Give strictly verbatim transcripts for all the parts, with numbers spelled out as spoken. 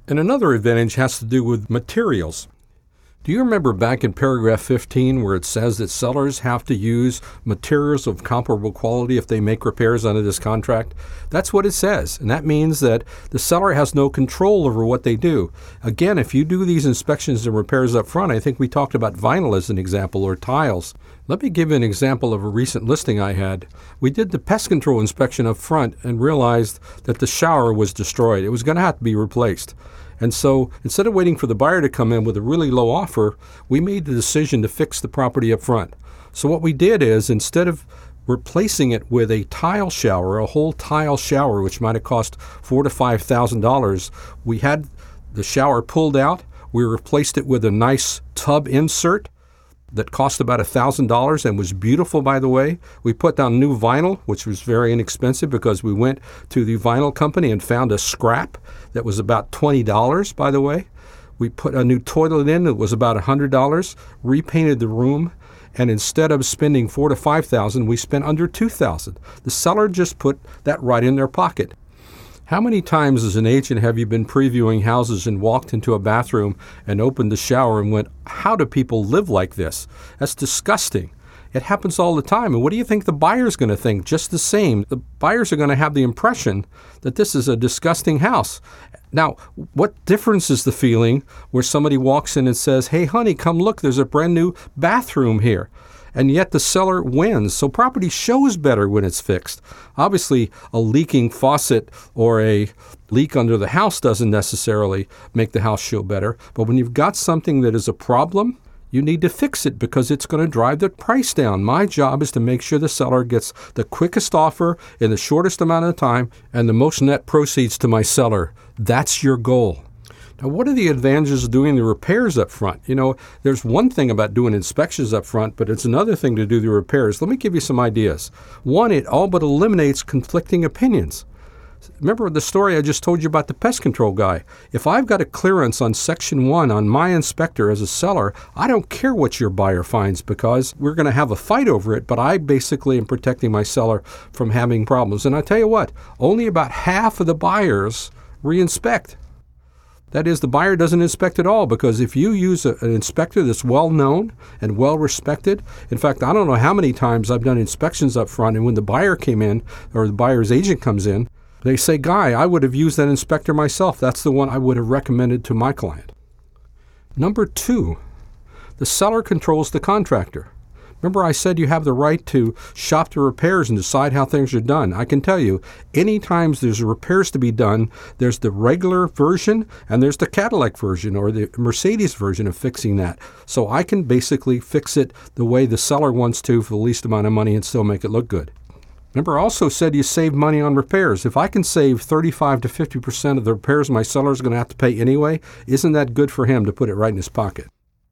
And another advantage has to do with materials. Do you remember back in paragraph fifteen where it says that sellers have to use materials of comparable quality if they make repairs under this contract? That's what it says, and that means that the seller has no control over what they do. Again, if you do these inspections and repairs up front, I think we talked about vinyl as an example, or tiles. Let me give you an example of a recent listing I had. We did the pest control inspection up front and realized that the shower was destroyed. It was going to have to be replaced. And so instead of waiting for the buyer to come in with a really low offer, we made the decision to fix the property up front. So what we did is, instead of replacing it with a tile shower, a whole tile shower, which might have cost four to five thousand dollars, we had the shower pulled out. We replaced it with a nice tub insert that cost about one thousand dollars and was beautiful, by the way. We put down new vinyl, which was very inexpensive because we went to the vinyl company and found a scrap that was about twenty dollars, by the way. We put a new toilet in that was about one hundred dollars, repainted the room, and instead of spending four to five thousand dollars, we spent under two thousand dollars. The seller just put that right in their pocket. How many times as an agent have you been previewing houses and walked into a bathroom and opened the shower and went, how do people live like this? That's disgusting. It happens all the time. And what do you think the buyer's going to think? Just the same. The buyers are going to have the impression that this is a disgusting house. Now, what difference is the feeling where somebody walks in and says, hey, honey, come look, there's a brand new bathroom here. And yet the seller wins. So property shows better when it's fixed. Obviously, a leaking faucet or a leak under the house doesn't necessarily make the house show better. But when you've got something that is a problem, you need to fix it because it's going to drive the price down. My job is to make sure the seller gets the quickest offer in the shortest amount of time and the most net proceeds to my seller. That's your goal. Now, what are the advantages of doing the repairs up front? You know, there's one thing about doing inspections up front, but it's another thing to do the repairs. Let me give you some ideas. One, it all but eliminates conflicting opinions. Remember the story I just told you about the pest control guy. If I've got a clearance on section one on my inspector as a seller, I don't care what your buyer finds because we're going to have a fight over it, but I basically am protecting my seller from having problems. And I tell you what, only about half of the buyers re-inspect. That is, the buyer doesn't inspect at all, because if you use a, an inspector that's well-known and well-respected, in fact, I don't know how many times I've done inspections up front, and when the buyer came in, or the buyer's agent comes in, they say, Guy, I would have used that inspector myself. That's the one I would have recommended to my client. Number two, the seller controls the contractor. Remember I said you have the right to shop the repairs and decide how things are done. I can tell you, any times there's repairs to be done, there's the regular version and there's the Cadillac version or the Mercedes version of fixing that. So I can basically fix it the way the seller wants to for the least amount of money and still make it look good. Remember I also said you save money on repairs. If I can save thirty-five to fifty percent of the repairs my seller is going to have to pay anyway, isn't that good for him to put it right in his pocket?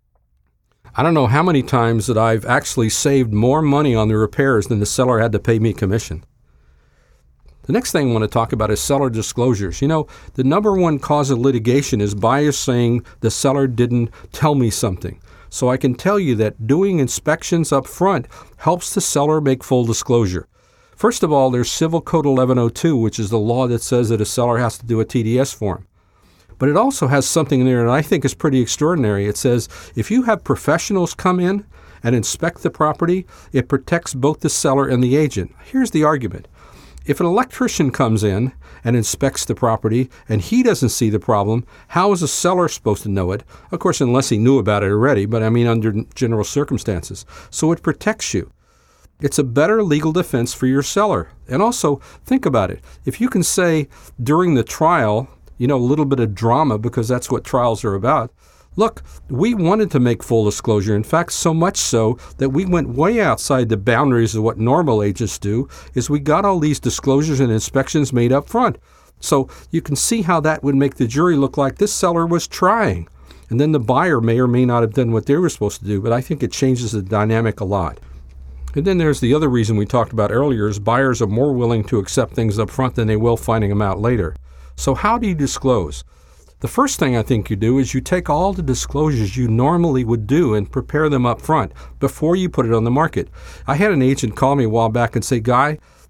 I don't know how many times that I've actually saved more money on the repairs than the seller had to pay me commission. The next thing I want to talk about is seller disclosures. You know, the number one cause of litigation is buyers saying the seller didn't tell me something. So I can tell you that doing inspections up front helps the seller make full disclosure. First of all, there's Civil Code eleven oh two, which is the law that says that a seller has to do a T D S form. But it also has something in there that I think is pretty extraordinary. It says if you have professionals come in and inspect the property, it protects both the seller and the agent. Here's the argument. If an electrician comes in and inspects the property and he doesn't see the problem, how is a seller supposed to know it? Of course, unless he knew about it already, but I mean under general circumstances. So it protects you. It's a better legal defense for your seller. And also, think about it. If you can say during the trial, you know, a little bit of drama, because that's what trials are about. Look, we wanted to make full disclosure. In fact, so much so that we went way outside the boundaries of what normal agents do, is we got all these disclosures and inspections made up front. So you can see how that would make the jury look like this seller was trying. And then the buyer may or may not have done what they were supposed to do, but I think it changes the dynamic a lot. And then there's the other reason we talked about earlier is buyers are more willing to accept things up front than they will finding them out later. So how do you disclose? The first thing I think you do is you take all the disclosures you normally would do and prepare them up front before you put it on the market. I had an agent call me a while back and say, Guy,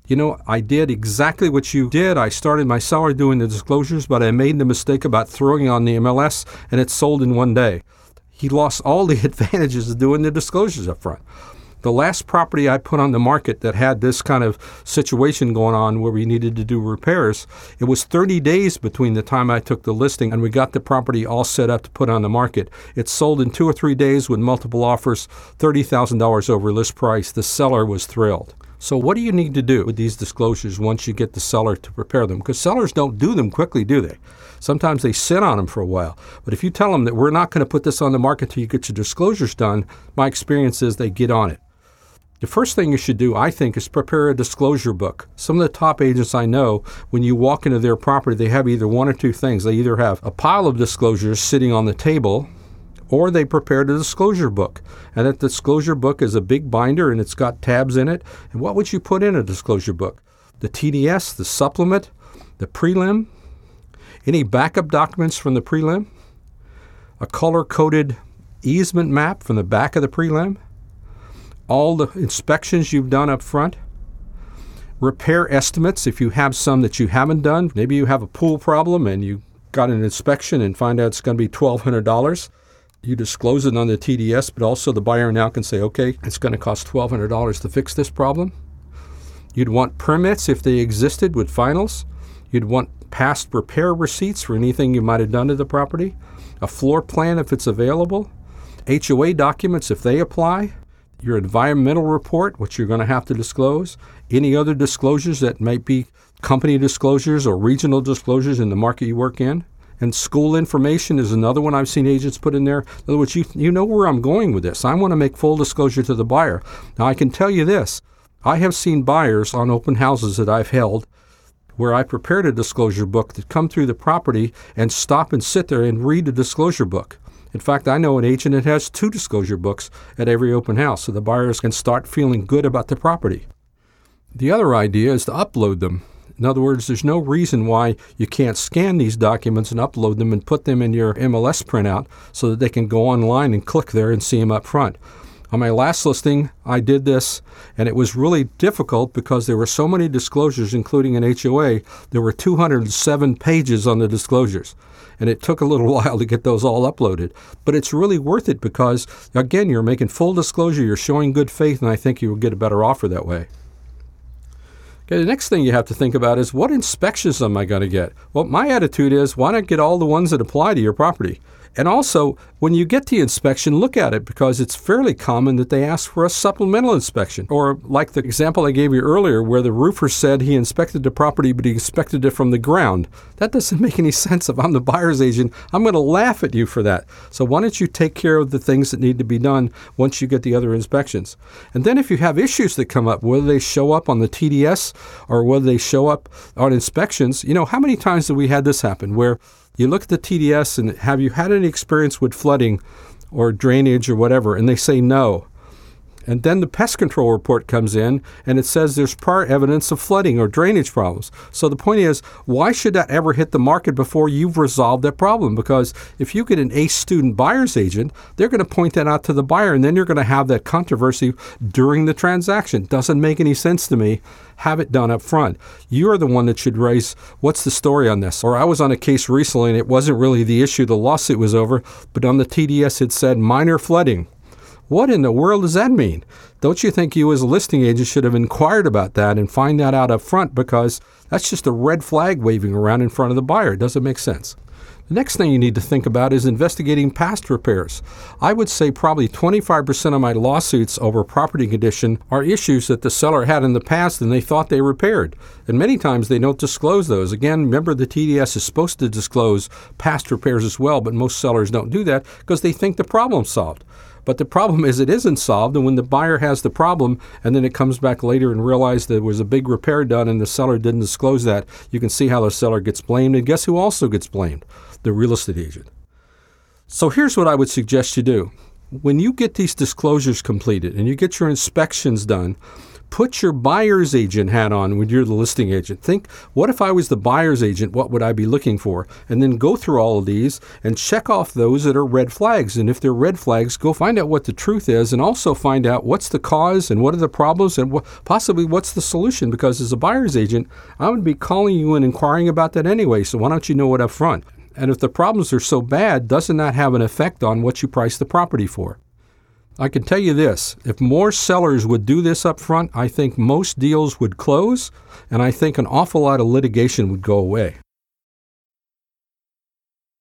You know, I did exactly what you did. I started my seller doing the disclosures, but I made the mistake about throwing it on the M L S, and it sold in one day. He lost all the advantages of doing the disclosures up front. The last property I put on the market that had this kind of situation going on where we needed to do repairs, it was thirty days between the time I took the listing and we got the property all set up to put on the market. It sold in two or three days with multiple offers, thirty thousand dollars over list price. The seller was thrilled. So what do you need to do with these disclosures once you get the seller to prepare them? Because sellers don't do them quickly, do they? Sometimes they sit on them for a while. But if you tell them that we're not going to put this on the market until you get your disclosures done, my experience is they get on it. The first thing you should do, I think, is prepare a disclosure book. Some of the top agents I know, when you walk into their property, they have either one or two things. They either have a pile of disclosures sitting on the table, or they prepared a disclosure book. And that disclosure book is a big binder and it's got tabs in it. And what would you put in a disclosure book? The T D S, the supplement, the prelim, any backup documents from the prelim, a color-coded easement map from the back of the prelim, all the inspections you've done up front, repair estimates if you have some that you haven't done. Maybe you have a pool problem and you got an inspection and find out it's going to be twelve hundred dollars. You disclose it on the T D S, but also the buyer now can say, okay, it's going to cost twelve hundred dollars to fix this problem. You'd want permits if they existed with finals. You'd want past repair receipts for anything you might have done to the property, a floor plan if it's available, H O A documents if they apply, your environmental report, which you're going to have to disclose, any other disclosures that might be company disclosures or regional disclosures in the market you work in. And school information is another one I've seen agents put in there. In other words, you, you know where I'm going with this. I want to make full disclosure to the buyer. Now, I can tell you this. I have seen buyers on open houses that I've held where I prepared a disclosure book that come through the property and stop and sit there and read the disclosure book. In fact, I know an agent that has two disclosure books at every open house, so the buyers can start feeling good about the property. The other idea is to upload them. In other words, there's no reason why you can't scan these documents and upload them and put them in your M L S printout so that they can go online and click there and see them up front. On my last listing, I did this, and it was really difficult because there were so many disclosures, including an H O A. There were two hundred seven pages on the disclosures, and it took a little while to get those all uploaded. But it's really worth it because, again, you're making full disclosure, you're showing good faith, and I think you will get a better offer that way. Okay, the next thing you have to think about is, what inspections am I going to get? Well, my attitude is, why not get all the ones that apply to your property? And also, when you get the inspection, look at it because it's fairly common that they ask for a supplemental inspection. Or like the example I gave you earlier where the roofer said he inspected the property, but he inspected it from the ground. That doesn't make any sense. If I'm the buyer's agent, I'm going to laugh at you for that. So why don't you take care of the things that need to be done once you get the other inspections? And then if you have issues that come up, whether they show up on the T D S or whether they show up on inspections, you know, how many times have we had this happen where you look at the T D S and have you had any experience with flooding or drainage or whatever, and they say no. And then the pest control report comes in and it says there's prior evidence of flooding or drainage problems. So the point is, why should that ever hit the market before you've resolved that problem? Because if you get an ACE student buyer's agent, they're going to point that out to the buyer, and then you're going to have that controversy during the transaction. Doesn't make any sense to me. Have it done up front. You're the one that should raise, what's the story on this? Or I was on a case recently and it wasn't really the issue the lawsuit was over, but on the T D S it said minor flooding. What in the world does that mean? Don't you think you as a listing agent should have inquired about that and find that out up front, because that's just a red flag waving around in front of the buyer. It doesn't make sense. The next thing you need to think about is investigating past repairs. I would say probably twenty-five percent of my lawsuits over property condition are issues that the seller had in the past and they thought they repaired. And many times they don't disclose those. Again, remember the T D S is supposed to disclose past repairs as well, but most sellers don't do that because they think the problem's solved. But the problem is it isn't solved, and when the buyer has the problem and then it comes back later and realizes there was a big repair done and the seller didn't disclose that, you can see how the seller gets blamed. And guess who also gets blamed? The real estate agent. So here's what I would suggest you do. When you get these disclosures completed and you get your inspections done, Put your buyer's agent hat on when you're the listing agent. Think, what if I was the buyer's agent? What would I be looking for? And then go through all of these and check off those that are red flags. And if they're red flags, go find out what the truth is, and also find out what's the cause and what are the problems and what, possibly what's the solution. Because as a buyer's agent, I would be calling you and inquiring about that anyway. So why don't you know it up front? And if the problems are so bad, doesn't that have an effect on what you price the property for? I can tell you this, if more sellers would do this up front, I think most deals would close, and I think an awful lot of litigation would go away.